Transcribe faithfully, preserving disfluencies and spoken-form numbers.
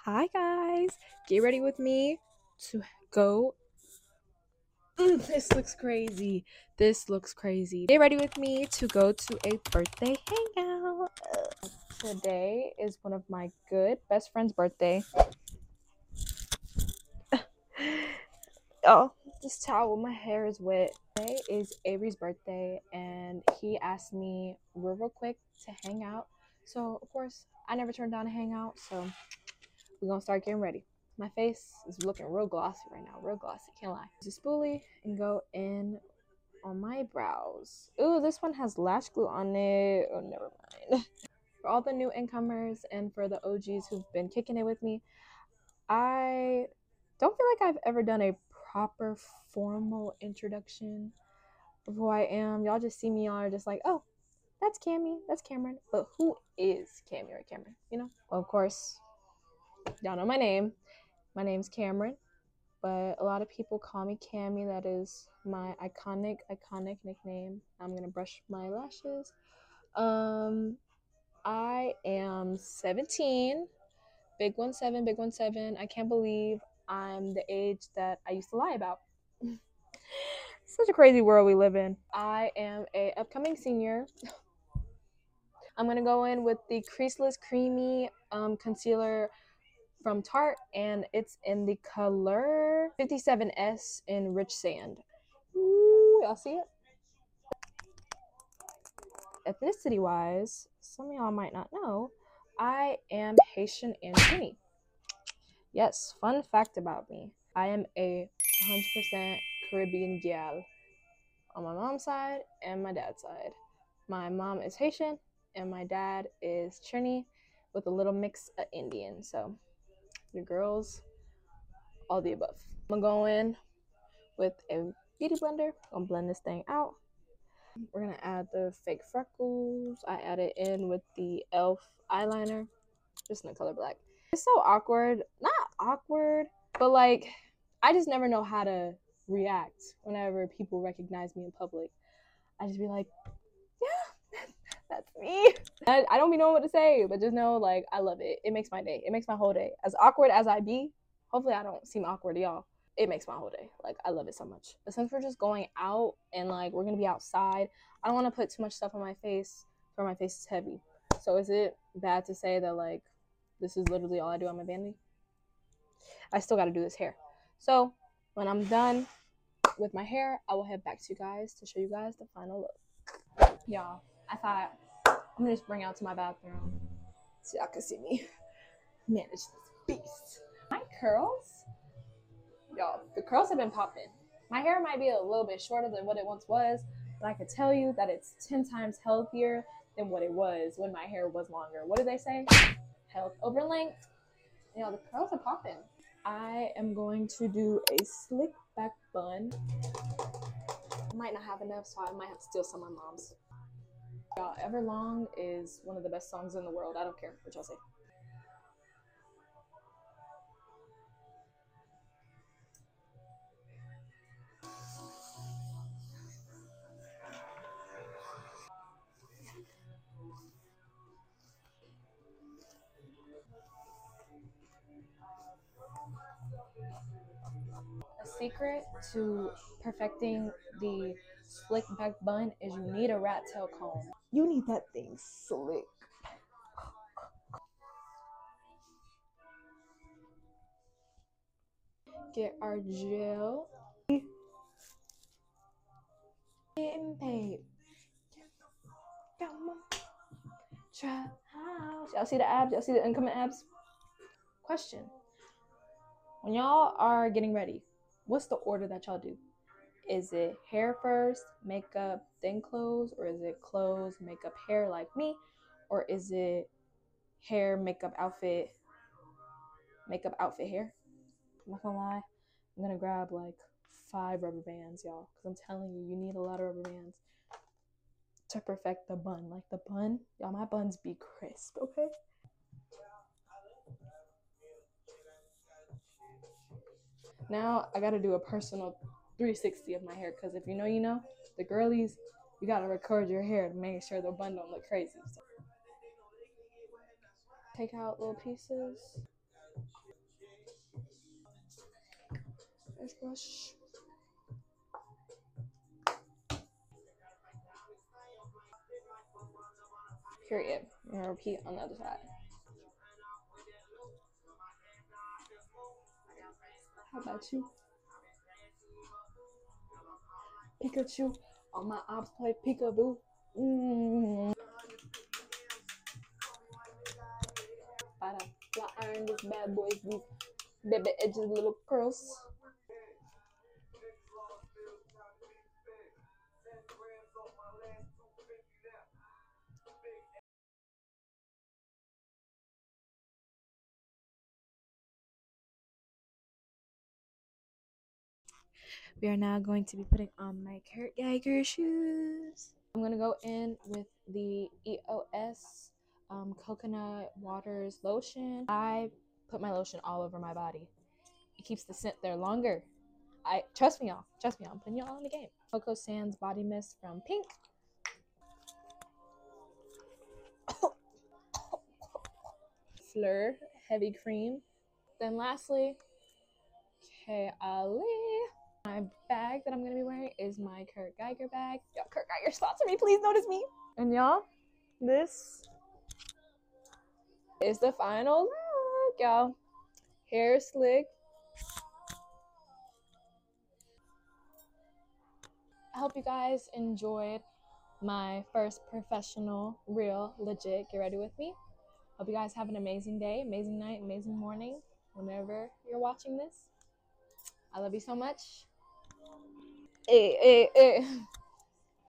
Hi guys, get ready with me to go. Mm, this looks crazy. This looks crazy. Get ready with me to go to a birthday hangout. Ugh. Today is one of my good best friend's birthday. Oh, this towel, my hair is wet. Today is Avery's birthday, and he asked me real, real quick to hang out. So, of course, I never turned down a hangout, so we're gonna start getting ready. My face is looking real glossy right now, real glossy, can't lie. Use a spoolie and go in on my brows. Ooh, this one has lash glue on it. Oh, never mind. For all the new incomers and for the O Gs who've been kicking it with me, I don't feel like I've ever done a proper formal introduction of who I am. Y'all just see me, y'all are just like, oh, that's Cammy, that's Cameron. But who is Cammy or Cameron, you know? Well, of course, y'all know my name. My name's Cameron, but a lot of people call me Cammy. That is my iconic, iconic nickname. I'm gonna brush my lashes. Um, I am seventeen. Big one seven, big one seven. I can't believe I'm the age that I used to lie about. Such a crazy world we live in. I am a upcoming senior. I'm gonna go in with the Creaseless Creamy um, Concealer from Tarte, and it's in the color fifty-seven S in Rich Sand. Ooh, y'all see it? Ethnicity wise, some of y'all might not know, I am Haitian and Trini. Yes, fun fact about me, I am a one hundred percent Caribbean gal on my mom's side and my dad's side. My mom is Haitian and my dad is Trini with a little mix of Indian. So your girls, all the above. I'm gonna go in with a beauty blender. I'm gonna blend this thing out. We're gonna add the fake freckles. I added in with the e l f eyeliner, just in the color black. It's so awkward. Not awkward, but like, I just never know how to react whenever people recognize me in public. I just be like, yeah, that's me. I, I don't be knowing what to say, but just know, like, I love it. It makes my day. It makes my whole day. As awkward as I be, hopefully I don't seem awkward to y'all. It makes my whole day. Like, I love it so much. But since we're just going out and like we're gonna be outside, I don't want to put too much stuff on my face for my face is heavy. So is it bad to say that like this is literally all I do on my vanity? I still got to do this hair. So when I'm done with my hair, I will head back to you guys to show you guys the final look. Y'all, I thought I'm gonna just bring out to my bathroom so y'all can see me manage this beast. My curls, y'all, the curls have been popping. My hair might be a little bit shorter than what it once was, but I could tell you that it's ten times healthier than what it was when my hair was longer. What do they say? Health over length. You know, the curls are popping. I am going to do a slick back bun. I might not have enough, so I might have to steal some of my mom's. Y'all, Everlong is one of the best songs in the world. I don't care what y'all say. A secret to perfecting the slick back bun is you need a rat tail comb. You need that thing slick. Get our gel. Getting paid. Come on. Try house. Y'all see the abs? Y'all see the incoming abs? Question. When y'all are getting ready, what's the order that y'all do? Is it hair first, makeup, then clothes? Or is it clothes, makeup, hair like me? Or is it hair, makeup, outfit, makeup, outfit, hair? I'm not gonna lie, I'm gonna grab like five rubber bands, y'all, because I'm telling you, you need a lot of rubber bands to perfect the bun. Like the bun, y'all, my buns be crisp, okay? Now I gotta do a personal three sixty of my hair, because if you know, you know, the girlies, you gotta record your hair to make sure the bun don't look crazy. So take out little pieces. Brush, brush. Period. I'm gonna repeat on the other side. How about you? Pikachu. All my ops play peekaboo. Mm. Bada. Flat iron this bad boys, these baby edges, little curls. We are now going to be putting on my Kurt Geiger shoes. I'm gonna go in with the E O S um, coconut waters lotion. I put my lotion all over my body. It keeps the scent there longer. I trust me, y'all. Trust me, y'all. I'm putting y'all in the game. Coco Sands body mist from Pink. Fleur heavy cream. Then lastly, K Ali. My bag that I'm gonna be wearing is my Kurt Geiger bag. Yo, Kurt Geiger, sponsor me, please notice me. And y'all, this is the final look, y'all. Hair slick. I hope you guys enjoyed my first professional, real, legit Get Ready With Me. Hope you guys have an amazing day, amazing night, amazing morning, whenever you're watching this. I love you so much. Hey, hey, hey.